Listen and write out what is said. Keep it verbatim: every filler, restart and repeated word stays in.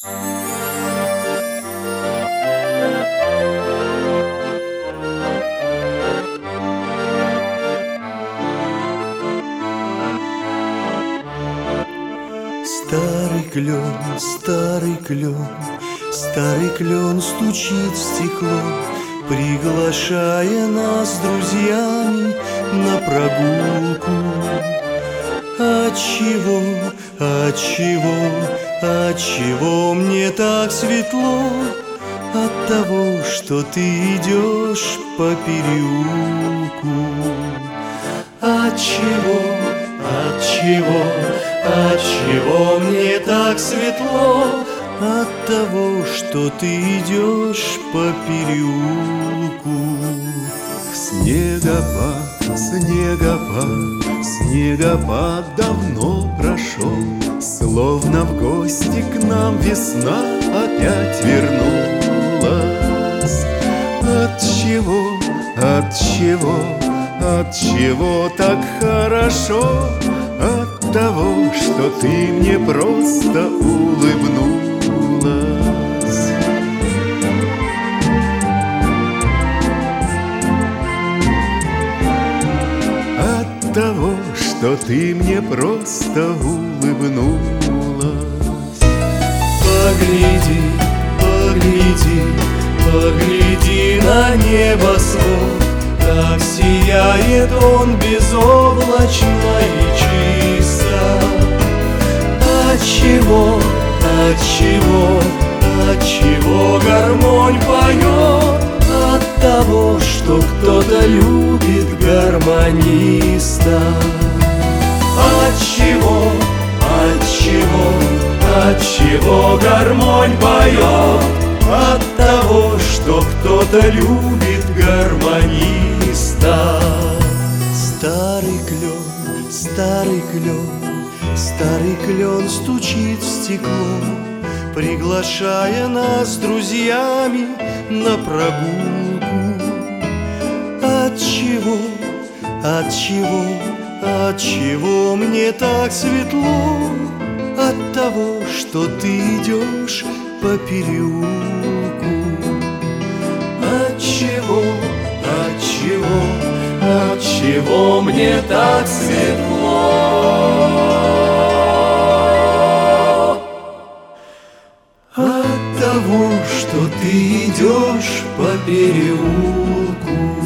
Старый клен, старый клен, старый клен стучит в стекло, приглашая нас с друзьями на прогулку. Отчего, отчего, отчего мне так светло? От того, что ты идешь по переулку. Отчего, отчего, отчего мне так светло? От того, что ты идешь по переулку. Снегопад, снегопад, снегопад давно прошел, словно в гости к нам весна опять вернулась. Отчего, отчего, отчего так хорошо? От того, что ты мне просто улыбнулась. От того, что ты мне просто улыбнулась. Погляди, погляди, погляди на небосвод, как сияет он безоблачно и чисто. Отчего, отчего, отчего гармонь поет? От того, что кто-то любит гармониста. Отчего, отчего, отчего гармонь поет? От того, что кто-то любит гармониста. Старый клен, старый клен, старый клен стучит в стекло, приглашая нас с друзьями на прогулку. Отчего, отчего, отчего мне так светло? От того, что ты идешь по переулку. Отчего, отчего, отчего мне так светло? От того, что ты идешь по переулку.